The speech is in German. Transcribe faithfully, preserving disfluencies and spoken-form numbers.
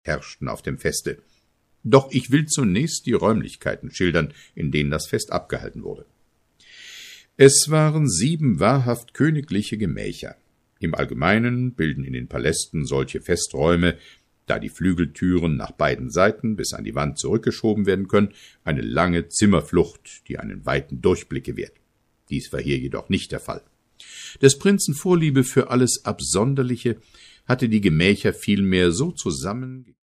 herrschten auf dem Feste. Doch ich will zunächst die Räumlichkeiten schildern, in denen das Fest abgehalten wurde. Es waren sieben wahrhaft königliche Gemächer. Im Allgemeinen bilden in den Palästen solche Festräume, da die Flügeltüren nach beiden Seiten bis an die Wand zurückgeschoben werden können, eine lange Zimmerflucht, die einen weiten Durchblick gewährt. Dies war hier jedoch nicht der Fall. Des Prinzen Vorliebe für alles Absonderliche hatte die Gemächer vielmehr so zusammen